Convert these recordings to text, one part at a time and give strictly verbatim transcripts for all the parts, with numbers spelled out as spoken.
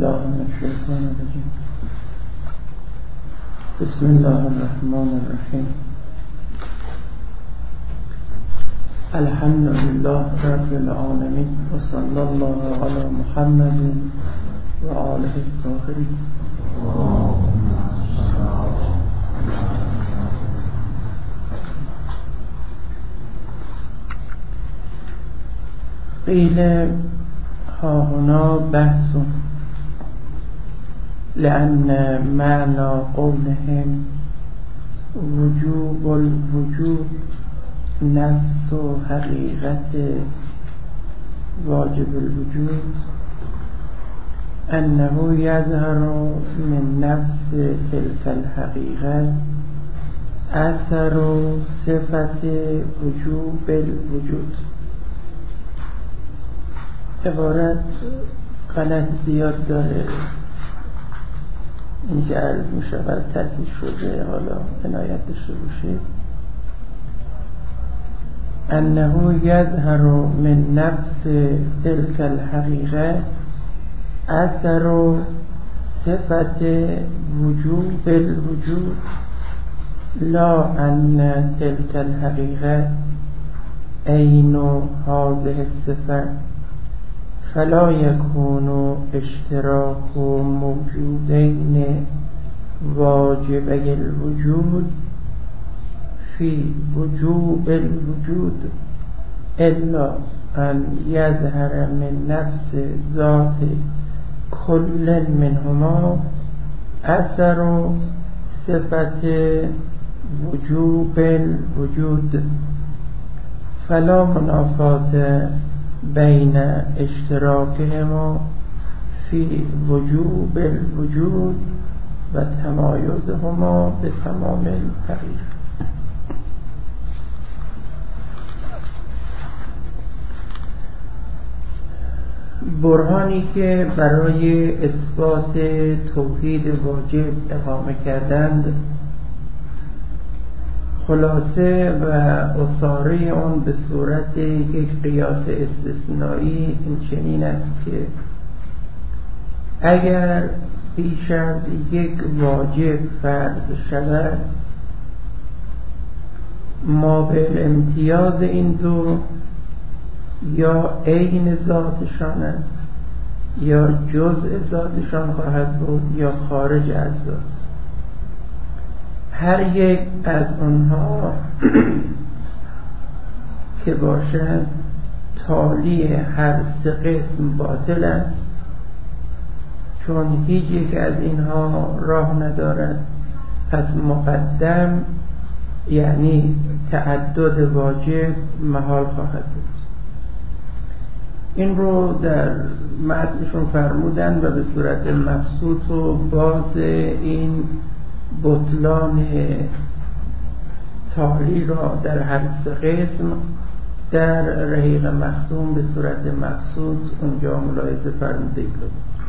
بالله من الشیطان الرجیم. بسم الله الرحمن الرحیم. الحمد لله رب العالمین و صلی الله علی محمد و آله الطاهرین. قیل ها هنا بحث لأن معنى قولهم وجوب الوجود نفس و حقیقت واجب الوجود أنه يظهر من نفس تلك الحقيقة أثر صفة وجوب الوجود. عبارت غلط زیاد داره، این که عرض می شود تصحیح شده، حالا عنایت داشته باشید. انه یظهر من نفس تلك الحقیقه اثر صفت وجوب الوجود لا ان تلك الحقیقه عین هذه الصفه فلا يكون اشتراك موجودين واجبي الوجود في وجوب الوجود إلا أن يظهر من نفس ذات كل منهما أثر صفة وجوب الوجود فلا منافاة بين اشتراكهما في وجوب الوجود و تمایزهما به تمام الحقیقه. برهانی که برای اثبات توحید واجب اقامه کردند، خلاصه و اصاره اون به صورت یک قیاس استثنایی این چنین است که اگر بیش از یک واجب فرض شود، ما به امتیاز این دو یا عین ذاتشان است یا جزء ذاتشان خواهد بود یا خارج از ذات. هر یک از اونها که باشد تالی هر سه قسم باطل است، چون هیچ یک از اینها راه ندارد. پس مقدم یعنی تعدد واجب محال خواهد بود. این رو در متنشون فرمودن و به صورت مبسوط و باز این بطلان تالی را در هر سه قسم در رحیق مختوم به صورت مبسوط اونجا ملاحظه فرموده اید.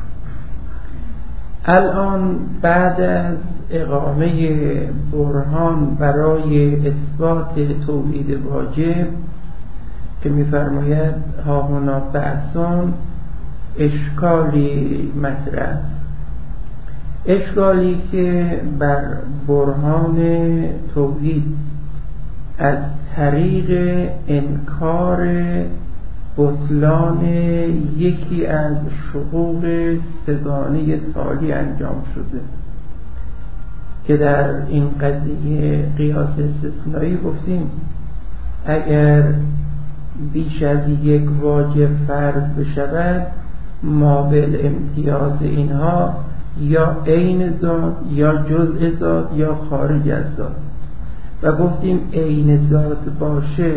الان بعد از اقامه برهان برای اثبات توحید واجب که می‌فرماید ها هنا بحثون، اشکالی مطرح، اشکالی که بر برهان توحید از طریق انکار بطلان یکی از شقوق سگانه تالی انجام شده که در این قضیه قیاس استثنایی گفتیم اگر بیش از یک واجب فرض بشود، ما به امتیاز اینها یا عین ذات یا جزء ذات یا خارج از ذات. و گفتیم عین ذات باشه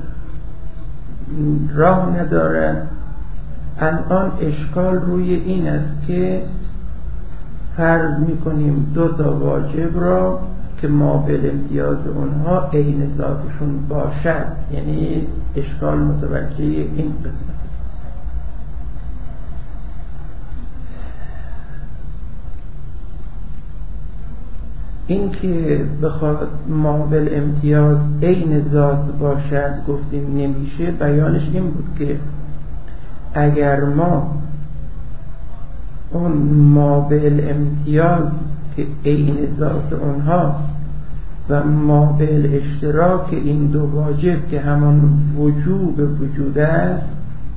راه نداره. الان اشکال روی این است که فرض میکنیم دو تا واجب را که ما به امتیاز اونها عین ذاتشون باشد، یعنی اشکال متوجه این قسمت. این که بخواد مابل امتیاز عین ذات باشد گفتیم نمیشه. بیانش این بود که اگر ما اون ما بالامتیاز که عین ذات اونهاست و ما بالاشتراک این دو واجب که همان وجوب وجود است،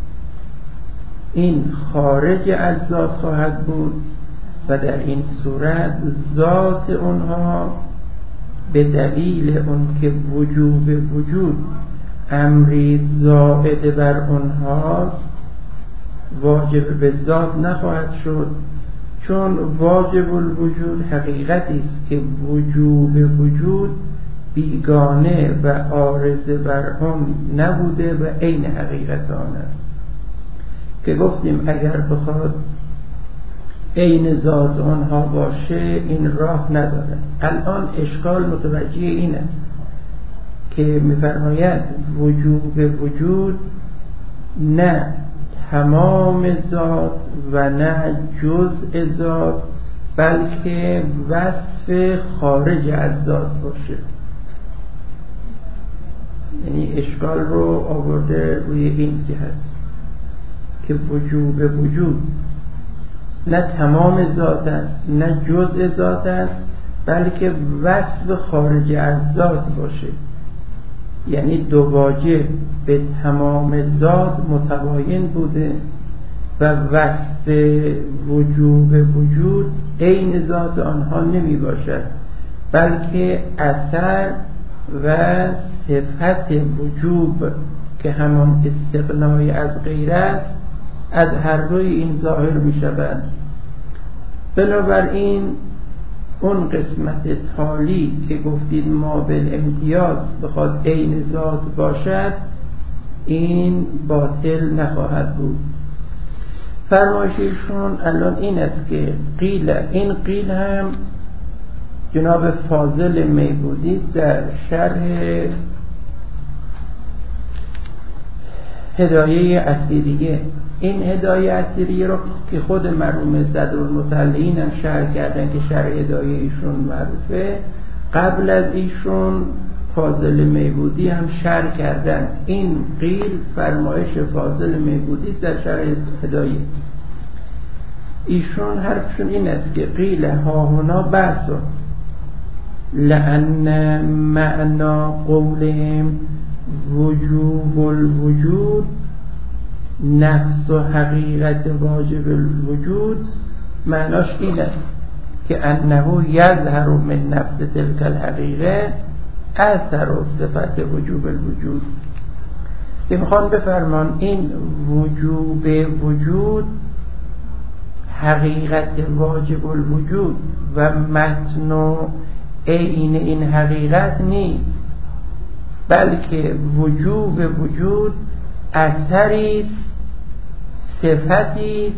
این خارج از ذات خواهد بود و در این صورت ذات اونها به دلیل اون که وجوب وجود امری زائد بر اونهاست واجب به ذات نخواهد شد، چون واجب الوجود حقیقتی است که وجوب وجود بیگانه و عارض بر آن نبوده و عین حقیقت آن است که گفتیم اگر بخواد عین ذات آنها باشه این راه نداره. الان اشکال متوجه این است که می‌فرماید وجوب وجود نه تمام ذات و نه جزء ذات بلکه وصف خارج از ذات باشه. یعنی اشکال رو آورده روی این که هست که وجوب وجود نه تمام ذات است نه جزء ذات است بلکه وصف خارج از ذات باشه. یعنی دو واجب به تمام ذات متباین بوده و وصف وجوب وجود عین ذات آنها نمی باشد بلکه اثر و صفت وجوب که همان استغنای از غیر است از هر روی این ظاهر می شود. بنابراین اون قسمت تالی که گفتید ما بالامتیاز بخواد عین ذات باشد این باطل نخواهد بود. فرمایششون الان این است که قیل، این قیل هم جناب فاضل میبودی در شرح هدایه اسیریه، این هدایه اسیریه رو که خود مرحوم صدرالمطلعین هم شرح کردن که شرح هدایه ایشون معروفه، قبل از ایشون فاضل میبودی هم شرح کردن. این قیل فرمایش فاضل میبودی در شرح هدایه. ایشون حرفشون این است که قیل ها هنا بحث لأن معنا قولهم وجوب الوجود نفس و حقیقت واجب الوجود، معناش این است که انه یظهر من نفس تلک الحقیقه اثر و صفت وجوب الوجود. که میخوان بفرمان این وجوب وجود حقیقت واجب الوجود و متن و عین این حقیقت نیست، بلکه وجوب وجود اثری صفتی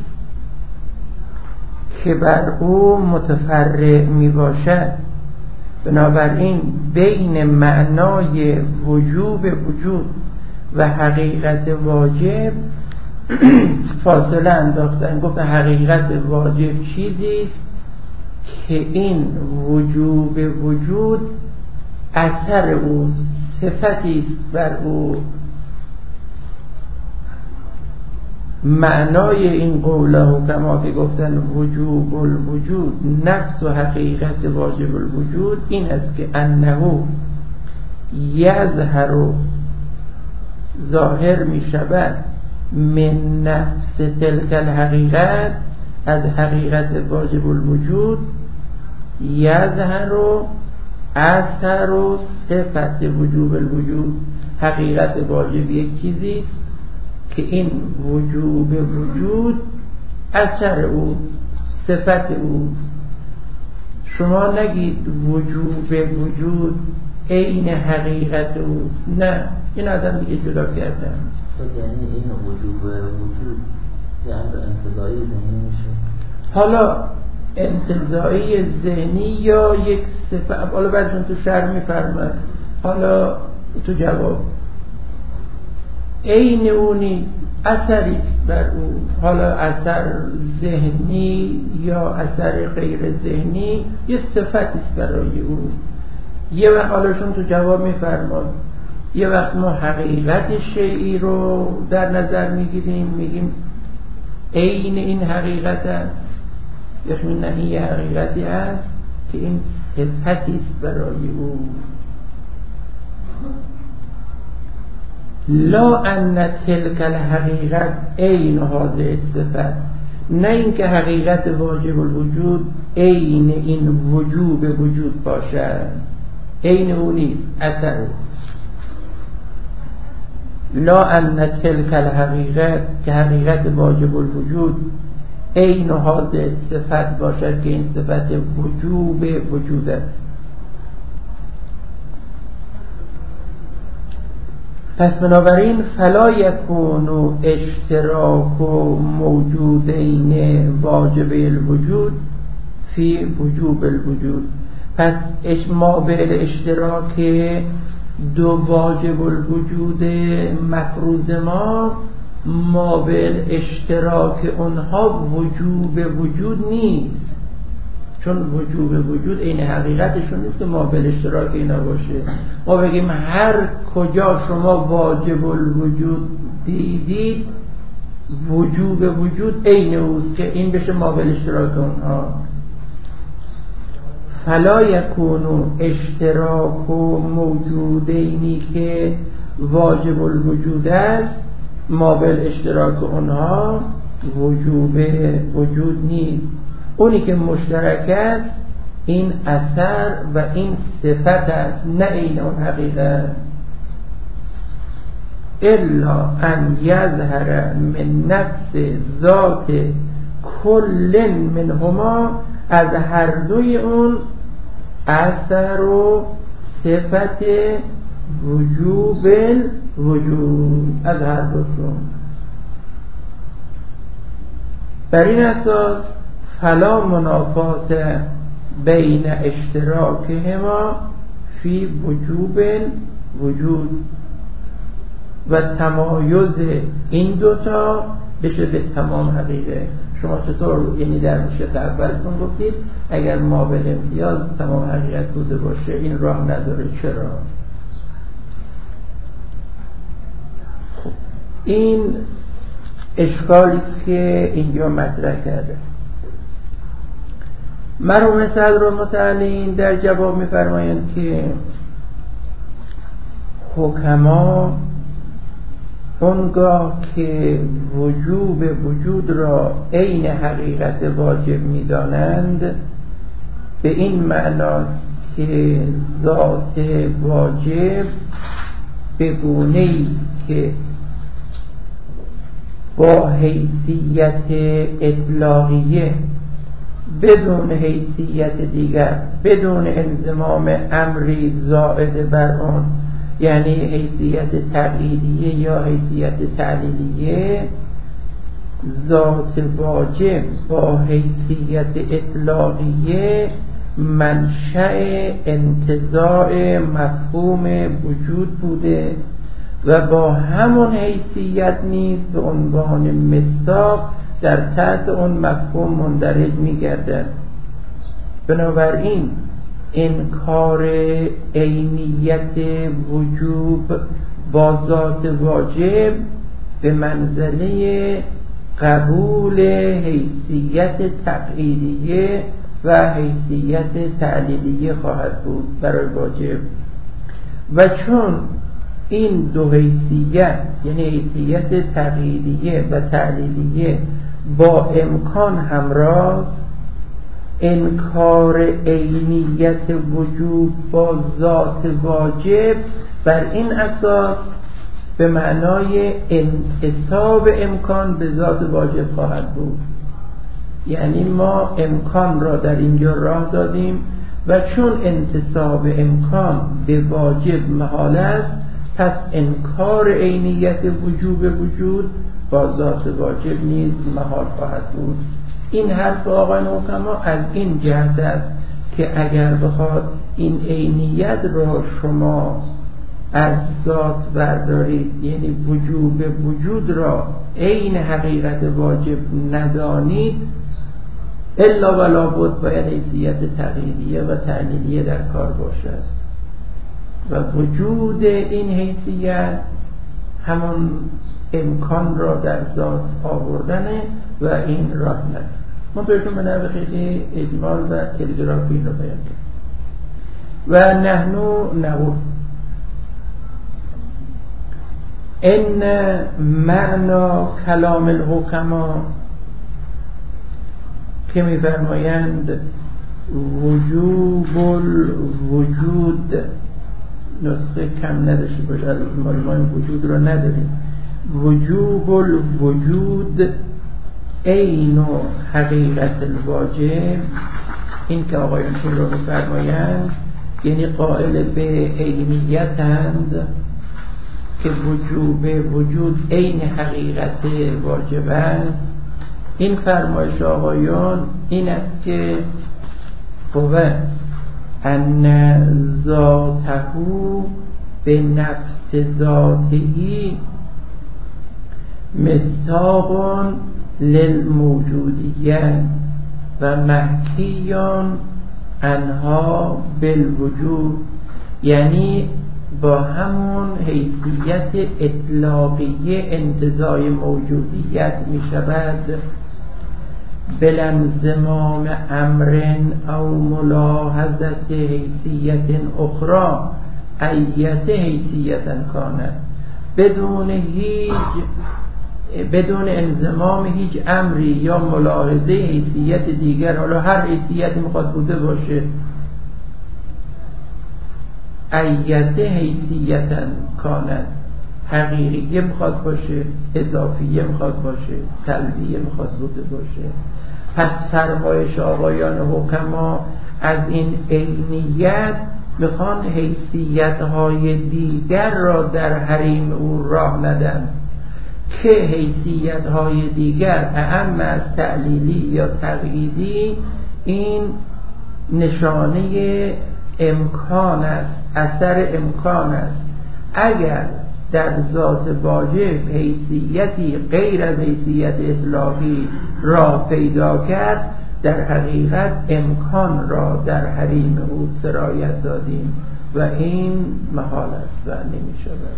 که بر او متفرع می باشد. بنابراین بین معنای وجوب وجود و حقیقت واجب فاصله انداختن. گفت حقیقت واجب چیزی است که این وجوب وجود اثر او صفتی است بر او. معنای این قوله و کما که گفتن وجوب الوجود نفس و حقیقت واجب الوجود این است که انه یظهر ظاهر می شود من نفس تلک الحقیقت از حقیقت واجب الوجود یظهر اثر و صفت وجوب الوجود. حقیقت واجب یک چیزی که این وجوب وجود اثر اوست، صفت اوست. شما نگید وجوب وجود عین حقیقت اوست، نه، این آدم دیگه جدا کردن. یعنی این وجوب وجود یه امر انتزاعی ذهنی میشه. حالا انتزاعی ذهنی یا یک صفت، حالا بعدشون تو شرح میفرمد، حالا تو جواب عین او نیست، اثری بر او. حالا اثر ذهنی یا اثر غیر ذهنی یه صفتی است برای او. یه وقت حالاشون تو جواب میفرماد یه وقت ما حقیقت شیئی رو در نظر میگیریم، میگیم عین این حقیقت است، یعنی نه این حقیقتی است که این صفتی است برای او. لا ان تلک الحقیقت عین هذه الصفت، نه اینکه حقیقت واجب الوجود عین این وجوب وجود باشد، عین او نیست، اثر اوست. لا ان تلک الحقیقت، که حقیقت واجب الوجود عین هذه صفت باشد که این صفت وجوب وجود است. پس بنابراین فلا یکون اشتراک موجودین واجب الوجود فی وجوب الوجود. پس ما به اشتراک دو واجب الوجود مفروض ما ما به اشتراک اونها وجوب وجود نیست، چون وجوب وجود این حقیقتشون نیست که ما به اشتراک اینا باشه. ما بگیم هر کجا شما واجب الوجود دیدید وجوب وجود عین اوست که این بشه ما به اشتراک اونها. فلا یکون اشتراک موجودینی که واجب الوجود است ما به اشتراک اونها وجوب وجود نیست. اونی که مشترک است این اثر و این صفت است، نه این اون حقیقت. الا ان یظهر من نفس ذات کل منهما، از هر دوی اون اثر و صفت وجوب وجود، از هر دوشون. بر این اساس فلا منافات بین اشتراکهما فی وجوب وجود، و تمایز این دوتا بشه به تمام حقیقه. شما چطور یعنی در مشت اولتون گفتید اگر ما به امتیاز تمام حقیقت بوده باشه این راه نداره. چرا؟ خب این اشکالی است که اینجا مطرح کرده. مرحوم صدرالمتعلین در جواب می‌فرمایند که حکما اونگاه که وجوب وجود را عین حقیقت واجب می‌دانند به این معناست که ذات واجب به گونه‌ای که با حیثیت اطلاقیه بدون حیثیت دیگر، بدون انضمام امری زائد بر آن، یعنی حیثیت تقییدیه یا حیثیت تعلیلیه، ذات واجب با حیثیت اطلاقیه منشأ انتزاع مفهوم وجود بوده و با همون حیثیت نیز به عنوان مصداق در تحت اون مفهوم مندرج می‌گردد. بنابراین انکار عینیت وجوب با ذات واجب به منزله قبول حیثیت تقییدیه و حیثیت تعلیلیه خواهد بود برای واجب. و چون این دو حیثیت یعنی حیثیت تقییدیه و تعلیلیه با امکان همراه، انکار عینیت وجود با ذات واجب بر این اساس به معنای انتساب امکان به ذات واجب خواهد بود. یعنی ما امکان را در اینجا راه دادیم و چون انتساب امکان به واجب محال است، پس انکار عینیت وجوب وجود با ذات واجب نیز محال خواهد بود. این حرف آقایان حکما از این جهت است که اگر بخواد این عینیت را شما از ذات بردارید، یعنی وجوب وجود را عین حقیقت واجب ندانید، الا ولا بد باید حیثیت تقییدیه و تعلیلیه در کار باشد و وجود این حیثیت همون امکان را در ذات آوردنه و این راه نداره. ما بهتون به نوع خیلی اجمال و تلگرافی این رو بیان کرد. و نحنو نقول ان معنا کلام الحکما که می‌فرمایند وجوب الوجود، نسخه کم نداشته باشه از مال ما این وجود رو نداریم، وجوب الوجود عین و حقیقت الواجب، این که آقایان چون رو می‌فرمایند یعنی قائل به عینیتند که وجوب وجود عین حقیقت واجب است. این فرمایش آقایان این است که قوه ان ذاته به نفس ذاتی مصداق للموجودیت و محکیان انها بالوجود، یعنی با همون حیثیت اطلاقیه انتزاع موجودیت می شود بلانضمام امر او ملاحظت حیثیت اخرى ایت حیثیت کانت، بدون هیچ بدون انضمام هیچ امری یا ملاحظه حیثیت دیگر، حالا هر حیثیتی میخواد بوده باشه، ایت حیثیت کانت، حقیقیه میخواد باشه، اضافیه میخواد باشه، سلبیه میخواد بوده باشه. پس فرمایش آقایان حکما از این عینیت میخوان حیثیت‌های دیگر را در حریم او راه ندن که حیثیت‌های دیگر اعم از تعلیلی یا تقییدی این نشانه امکان است، اثر امکان است. اگر در ذات واجب حیثیتی غیر از حیثیت اطلاقی را پیدا کرد، در حقیقت امکان را در حریم او سرایت دادیم و این محال است و نمی شود.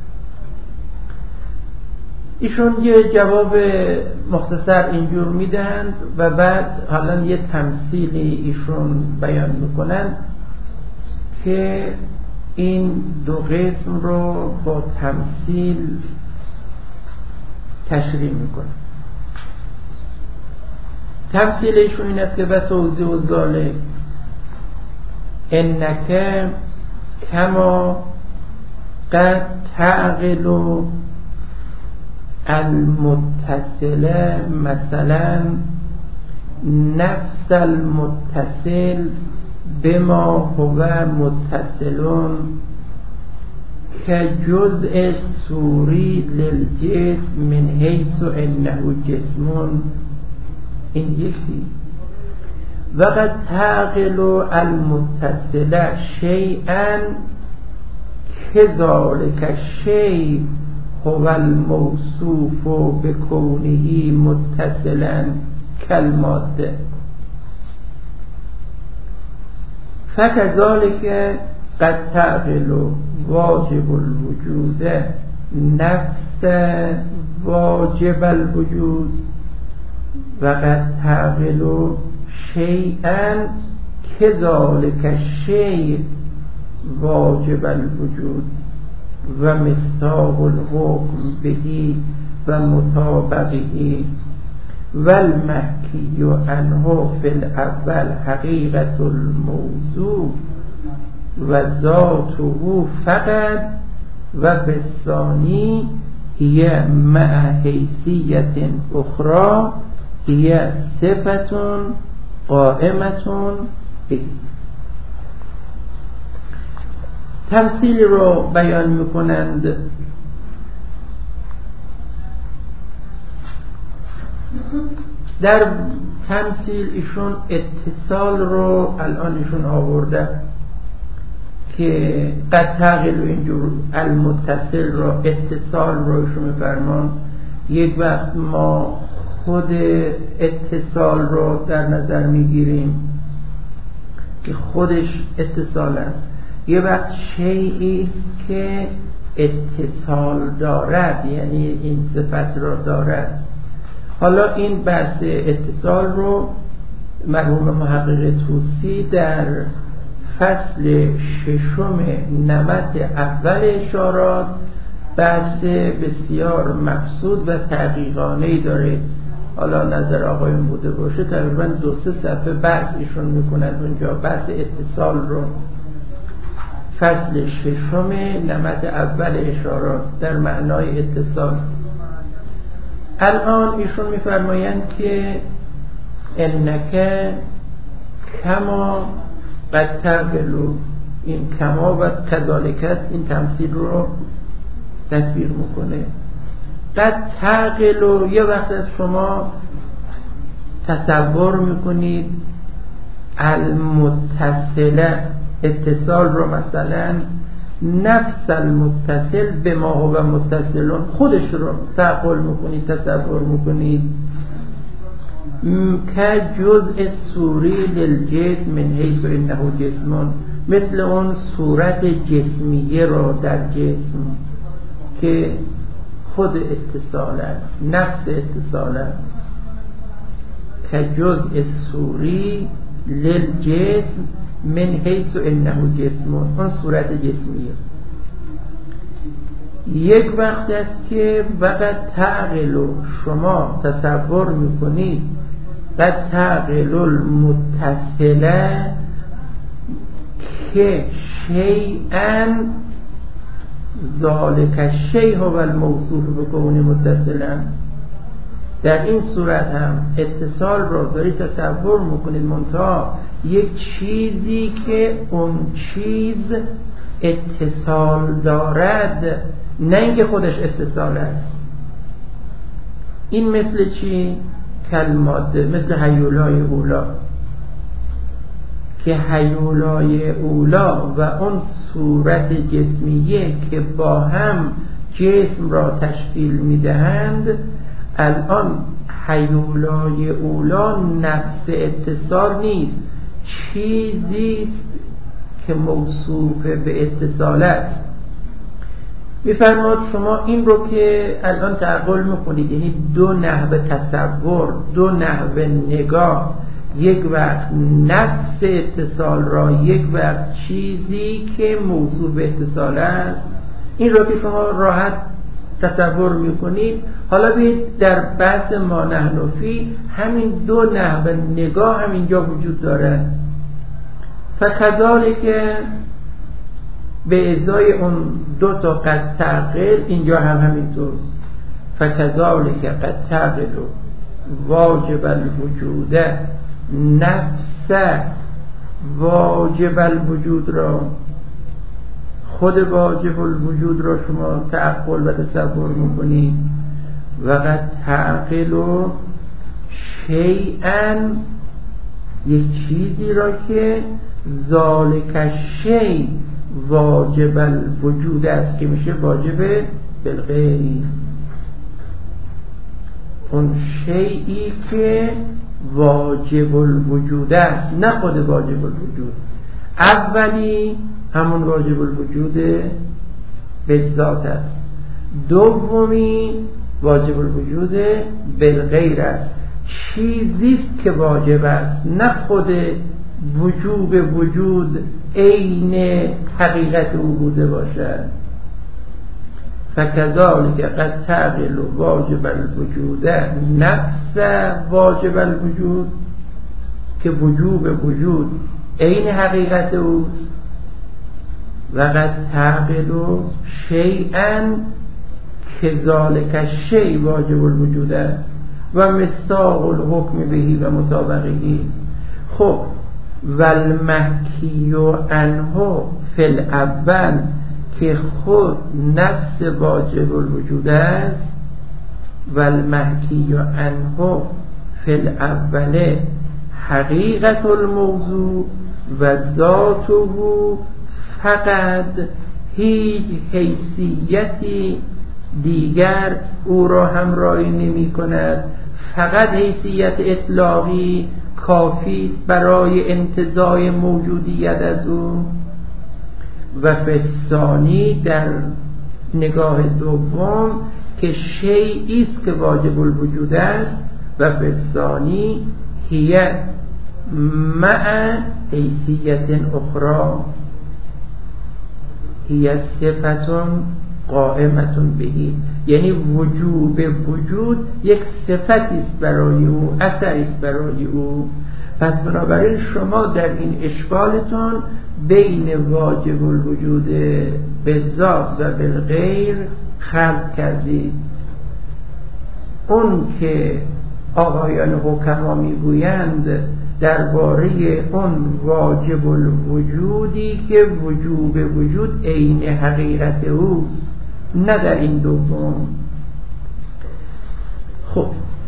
ایشون یه جواب مختصر اینجور میدن و بعد حالا یه تمثیلی ایشون بیان میکنن که این دو قسم رو با تمثیل تشریح میکنن. تمثیل ایشون این است که بس اوزی و ذالک انکه کما قد تعقل المتصله مثلا نفس المتصل بما هو متصلون که جزء سوری للجسم من حیث انه جسمون، این یکی. وقد تعقل المتصله شیئا كذلك شیء هو الموصوف بكونه متصلا كالماده فكذلك قد تعقل واجب الوجود نفس واجب الوجود وقد تعقل شيئا كذلك شيء واجب الوجود و مصداق الحكم به و مطابقه والمحکی عنه فی الاول حقیقت الموضوع و ذاته فقط و فی الثانی هي مع حیثیت اخرى هي صفت قائمة به. تمثیل رو بیان میکنند. در تمثیل ایشون اتصال رو الان ایشون آورده که قد تعقل و اینجور المتصل رو اتصال رو ایشون میفرمان. یک وقت ما خود اتصال رو در نظر میگیریم که خودش اتصال است، یه وقت شیئی که اتصال دارد یعنی این صفت را دارد. حالا این بحث اتصال رو مرحوم محقق طوسی در فصل ششم نمط اول اشارات بحث بسیار مقصود و تحقیقانه‌ای داره. حالا نظر آقایون بوده باشه تقریبا دو سه صفحه بحث ایشون میکنند اونجا بحث اتصال رو. فصل ششم نمط اول اشارات در معنای اتصال. الان ایشون میفرمایند که انک کما قد تقلو، این کما و کذالکت این تمثیل رو تصویر میکنه. قد تقلو یه وقت از شما تصور میکنید المتصله اتصال رو، مثلا نفس المتصل به ما هو متصلون خودش رو تعقل میکنید، تصور میکنید. که جزء سوری للجسم من حیث انه جسم، مثل اون صورت جسمیه رو در جسم که خود اتصال است، نفس اتصال است. که جزء سوری للجسم من حیث انه جسم، اون صورت جسمیه. یک وقت است که وقت تعقل شما تصور میکنید قد تعقل المتصله که شیئا ذالک الشیء هو الموصوف بکونه متصلا. در این صورت هم اتصال رو دارید تصور میکنید، منتها یک چیزی که اون چیز اتصال دارد، نه اینکه خودش اتصال است. این مثل چی؟ کلماده، مثل هیولای اولا که هیولای اولا و اون صورت جسمیه که با هم جسم را تشکیل میدهند. الان هیولای اولا نفس اتصال نیست، چیزی که موصوف به اتصال است. میفرماد شما این رو که الان تعقل میکنید، یعنی دو نحو تصور، دو نحو نگاه، یک وقت نفس اتصال را، یک وقت چیزی که موصوف به اتصال است، این رو که شما راحت تصور میکنید. حالا بید در بحث ما نحن فی همین دو نحو نگاه هم اینجا وجود داره. فکذالک به ازای اون دو تا قد تعقل اینجا هم همینطور. فکذالک قد تعقل واجب الوجود نفس واجب الوجود را، خود واجب الوجود را شما تعقل و تصور میکنید. و قد تعقل شیئا یک چیزی را که ذالک الشیء واجب الوجود است که میشه واجب بالغیر، اون شیئی که واجب الوجود است، نه خود واجب الوجود. اولی همون واجب الوجود به ذات است، دومی واجب الوجود بالغیر است. چیزیست که واجب است، نه خود وجوب وجود عین حقیقت او بوده باشد. فکذالک قد تعقل واجب الوجود نفس واجب الوجود که وجوب وجود عین حقیقت اوست. و قد تعقل شیئا که ذالک الشیء واجب الوجود است و مصداق الحکم بهی و مطابقهی. خب والمحکی عنه فی الاول که خود نفس واجب الوجود است، والمحکی عنه فی الاول حقیقت الموضوع و ذاته فقط هیچ حیثیتی دیگر او را همراهی نمی کند، فقط حیثیت اطلاقی کافی برای انتزاع موجودیت از او. و فثانی در نگاه دوم که شیئی است که واجب الوجود است، و فثانی هی مع حیثیت اخرى هی صفتون قائمتون بهی، یعنی وجوب وجود یک صفتی است برای او، اثری است برای او. پس بنابراین شما در این اشکالتون بین واجب الوجود بالذات و بالغیر خلط کردید. اون که آقایان حکما میگویند درباره اون واجب الوجودی که وجوب وجود عین حقیقت اوست، نه در این دوم. خب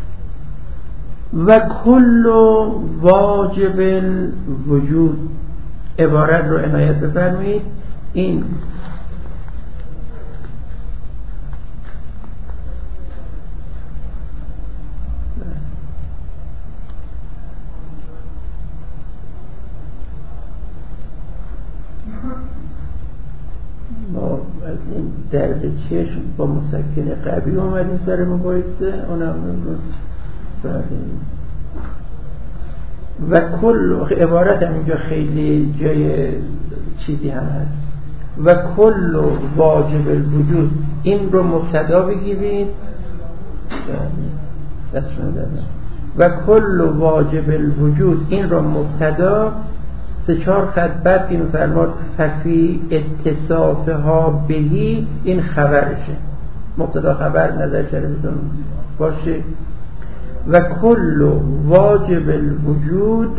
و کل واجب الوجود، عبارت رو عنایت بفرمایید. این ما از این درب چشم با مسکن قوی اومدیم سر مبایسته، اونم درست و کل عبارت هم اینجا خیلی جای چیزی هم هست. و کل واجب الوجود، این رو مبتدا بگیرید و کل واجب الوجود، این رو مبتدا سه چهار خط بعد که میفرماد ففی اتصافها بهی، این خبرشه، مبتدا خبر نظر شریفتون باشه. و کل واجب الوجود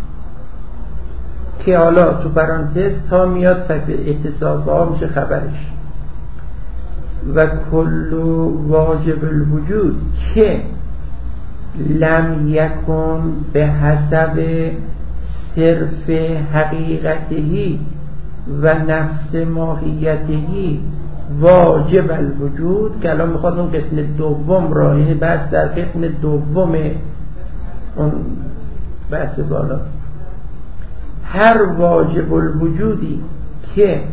که حالا تو پرانتز تا میاد ففی اتصافها میشه خبرش. و کل واجب الوجود که لم یکن به حسب صرف حقیقتهی و نفس ماهیتهی واجب الوجود، که الان میخواد اون قسم دوم را، یعنی بحث در قسم دوم اون بحث بالا، هر واجب الوجودی که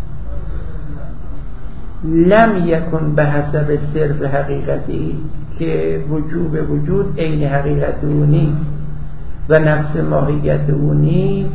لم یکن به حسب صرف حقیقتهی، که وجوب وجود عین حقیقت او نیست و نفس ماهیت او نیست،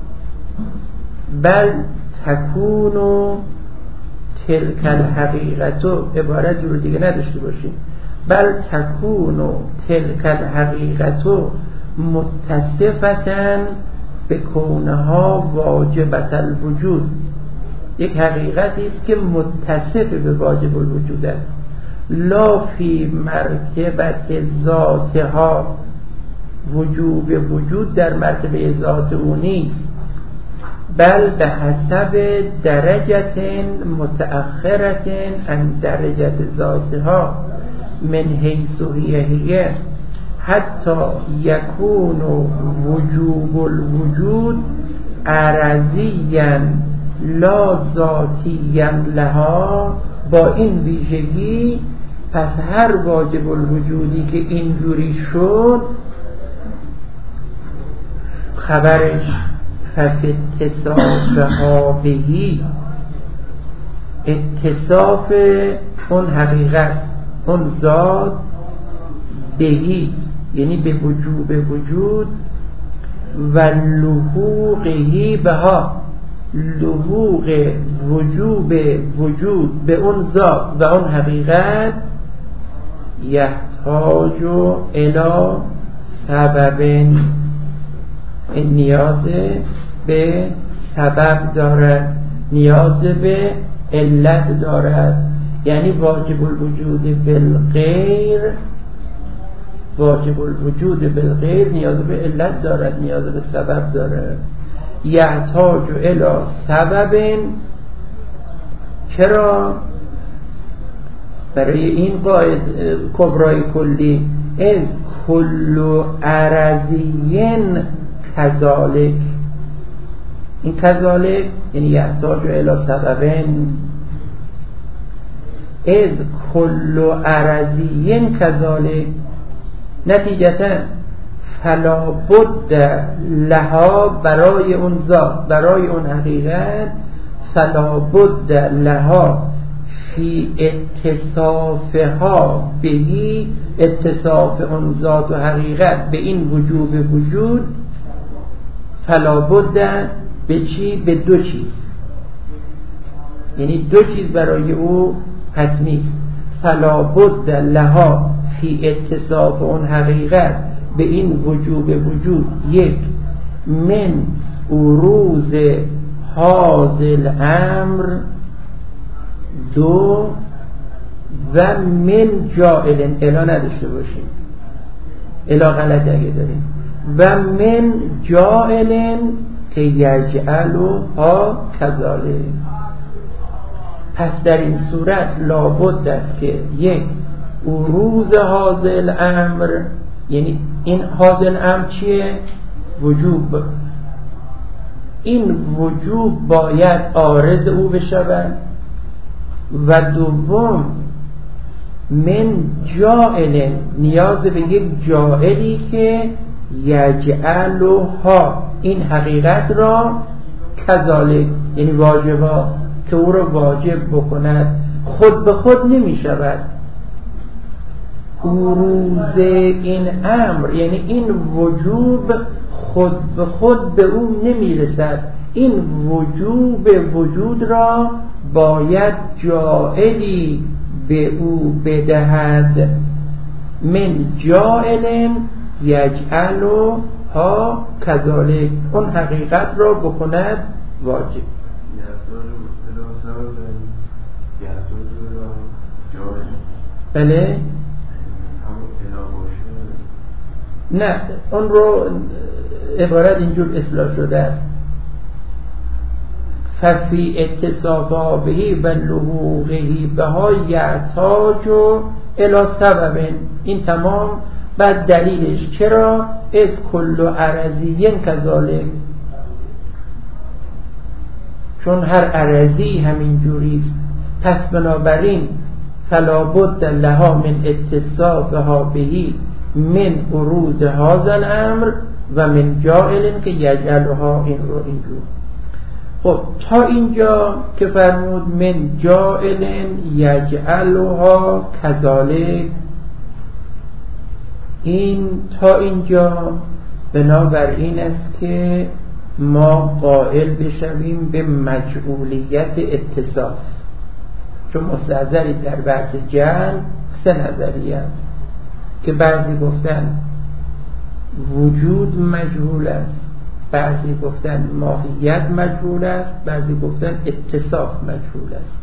بل تکونو تلک الحقیقتو، عبارت جور دیگه نداشته باشیم، بل تکونو تلک الحقیقتو متصفتن به کونها واجبت الوجود، یک حقیقتی است که متصف به واجب الوجود است، لا فی مرتبت ذاتها، وجوب وجود در مرتبه ذات او نیست، بل به حسب درجت متأخرت عن درجت ذاتها من حیث هی هی حتی یکون وجوب الوجود عرضیا لا ذاتیا لها. با این ویژگی پس هر واجب الوجودی که اینجوری شد خبرش فف اتصافها بهی، اتصاف اون حقیقت اون ذات بهی یعنی به وجوب وجود و لحوقهی بها، لحوق وجوب وجود به اون ذات و اون حقیقت یحتاج الی سبب، این نیاز به سبب دارد، نیاز به علت دارد. یعنی واجب الوجود بالغیر، واجب الوجود بالغیر نیاز به علت دارد، نیاز به سبب دارد. یحتاج الی سبب، چرا؟ برای این قاعده کبرای کلی از کل عرضین کذالک، این کذالک یعنی یحتاج الی سببین، از کل عرضین کذالک، نتیجتا فلا بد لها، برای اون ذات برای اون حقیقت فلا بد لها فی اتصافها بهی، اتصاف اون ذات و حقیقت به این وجوب وجود، فلا بد به چی؟ به دو چیز، یعنی دو چیز برای او حتمی. فلا بد لها فی اتصاف اون حقیقت به این وجوب وجود، یک من اروز حاضل امر، دو و من جائلن، الا نداشته باشیم، الا غلط اگه داریم، و من جائلن که یجعلو ها کذالک. پس در این صورت لابد است که یک اروز حاضل امر، یعنی این حاضل امر چیه؟ وجوب. این وجوب باید عارض او بشود. و دوم من جائل، نیاز به یک جائلی که یجعلها، این حقیقت را کذالک، یعنی واجبا، که او را واجب بکند. خود به خود نمی شود. اروز این امر یعنی این وجوب خود به خود به او نمی رسد. این وجوب وجود را باید جائلی به او بدهد. من جائل یجعلو ها کذالک، اون حقیقت را بکند واجب. بله نه، اون رو عبارت اینجور اصلاح شده است. ففی اتصافا بهی و لحوقهی بها یعتاج الی سبب، این تمام. بعد دلیلش چرا؟ از کل عرضین کذالک، چون هر عرضی همین جوریست. پس بنابراین فلا بد لها من اتصافها بهی من اروز هذا الامر و من جائل که یجعلها، این رو اینجور. خب تا اینجا که فرمود من جائل یجعلها کذالک، این تا اینجا بنابراین است که ما قائل بشویم به مجعولیت اتصاف، چون مستحضری در بحث جعل سه نظریه است که بعضی گفتن وجود مجهول است، بعضی گفتن ماهیت مجهول است، بعضی گفتن اتصاف مجهول است.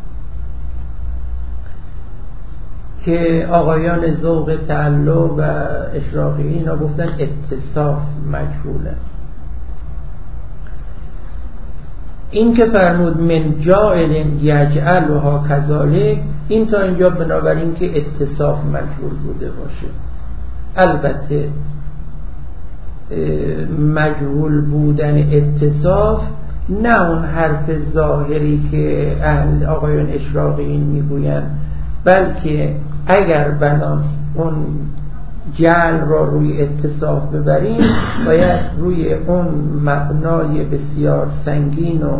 که آقایان ذوق تعلق و اشراقی اینا گفتن اتصاف مجهول است. این که فرمود من جائل یجعلها کذالک، این تا اینجا بنابراین که اتصاف مجهول بوده باشه. البته مجهول بودن اتصاف نه اون حرف ظاهری که اهل آقایان اشراقیین میگویند، بلکه اگر بنان اون جعل را روی اتصاف ببریم باید روی اون مبنای بسیار سنگین و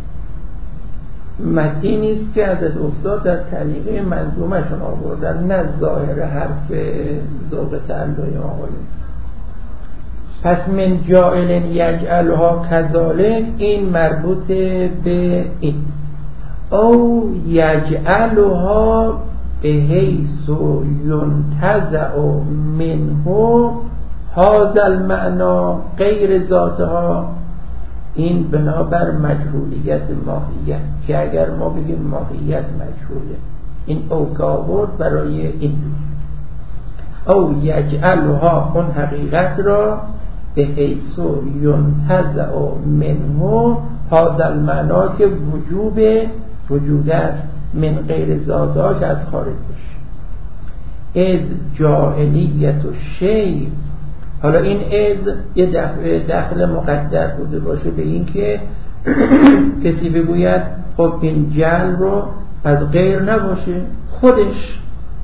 متینی است که حضرت استاد در تعلیقه منظومه‌شون آوردن، نه ظاهر حرف ذوق تعلق آقایان. پس من جائل یجعلها کذالک، این مربوط به این. او یجعلها به حیث ینتزع منه هذا المعنی غیر ذاتها، این بنابر مجهولیت ماهیت، که اگر ما بگیم ماهیت مجهوله، این او که آورد برای این. او یجعلها، اون حقیقت را به حیث ینتزع منه هذا المعنی که وجوب وجود است، من غیر ذاتها که از خارج باشه. از جاهلیت و شی، حالا این از یه دخل مقدر بوده باشه به این که کسی بگوید خب این جعل رو از غیر نباشه، خودش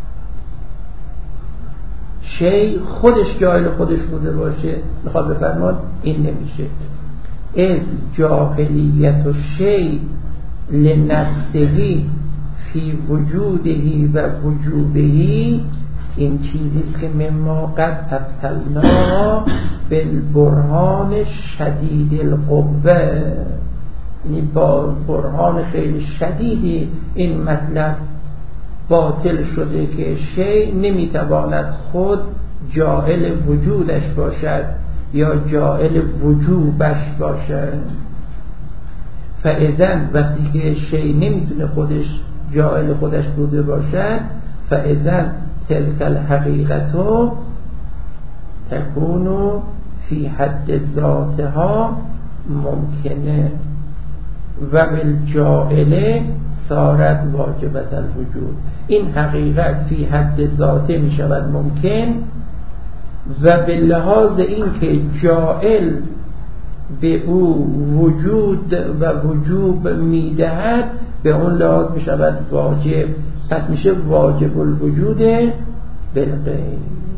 شی خودش جاهل خودش بوده باشه، میخواد بفرماد این نمیشه. از جاهلیت و شی لنفسهی فی وجودهی و وجوبهی، این چیزی که مما قد ابطلنا بالبرهان شدید القوه، یعنی با برهان خیلی شدیدی این مطلب باطل شده که شیء نمیتواند خود جاعل وجودش باشد یا جاعل وجوبش باشد. فاذن وقتی که شیء نمیتونه خودش جاعل خودش بوده باشد، فاذن تلك الحقیقت تکون فی حد ذاتها ممکنه و بالجاعله صارت واجبت الوجود. این حقیقت فی حد ذاته می شود ممکن و به لحاظ این که جاعل به او وجود و وجوب می دهد، به اون لحاظ می شود واجب، پس میشه واجب الوجود بالغیر.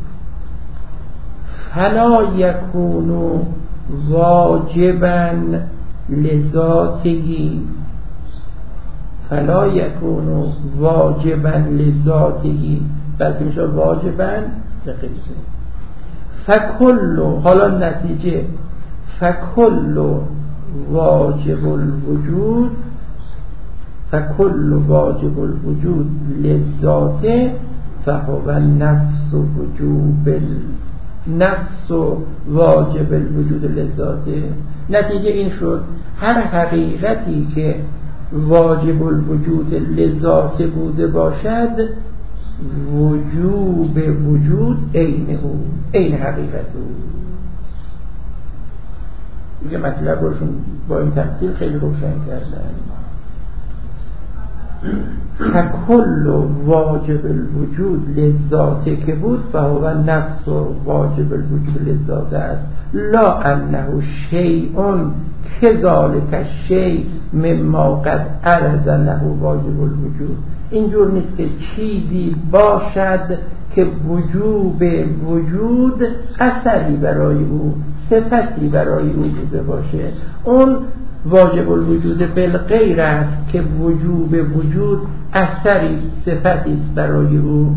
فلا یکون واجبا لذاته، فلا یکون واجبا لذاته، بلکه میشه واجبا لغیره. فکل، حالا نتیجه، فکل واجب الوجود، فکل واجب الوجود لذاته فهو نفس وجوب نفس واجب الوجود لذاته. نتیجه این شد هر حقیقتی که واجب الوجود لذاته بوده باشد، وجوب وجود عین او، عین حقیقت او. دیگه مطلب روشون با این تفصیل خیلی روشن کردن. فکل واجب الوجود لذاته که بود، فهو نفس واجب الوجود لذاته است. لا انه شیء کذالک شیء مما قد عرض له واجب الوجود. اینجور نیست که چیزی باشد که وجوب وجود اثری برای او، صفتی برای او بوده باشه. اون واجب الوجود بالغیر است که وجوب وجود اثری، صفتی است برای او.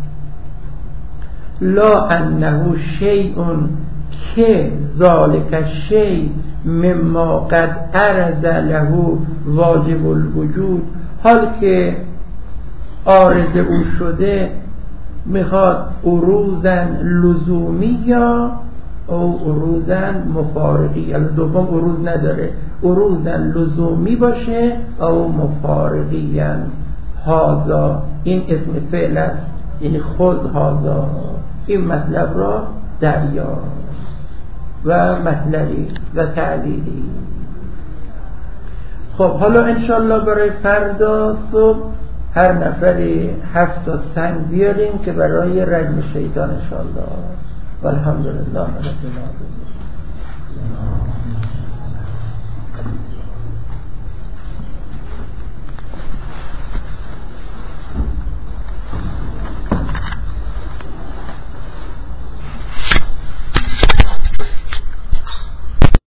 لا انه شیء که ذالک شیء مما قد عرض له واجب الوجود، حال که عارض او شده میخواد عروضن لزومی یا او عروضن مفارقی، یعنی دوم عروض نداره، عروضن لزومی باشه او مفارقی. هذا این اسم فعل است، یعنی خود هذا، این مطلب را دریا و مطلبی و تعلیلی. خب حالا انشالله برای فردا صبح هر نفری هفت تا سنگ بیاریم که برای رجم شیطان انشالله. والحمدلله رب العالمین.